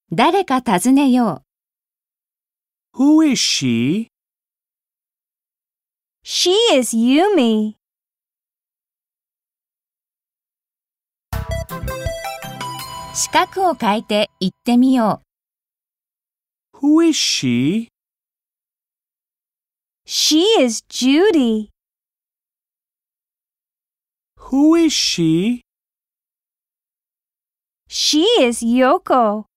誰か尋ねよう。 Who is she? She is Yumi. 四角を変えて言ってみよう。 Who is she? She is Judy. Who is she? She is Yoko.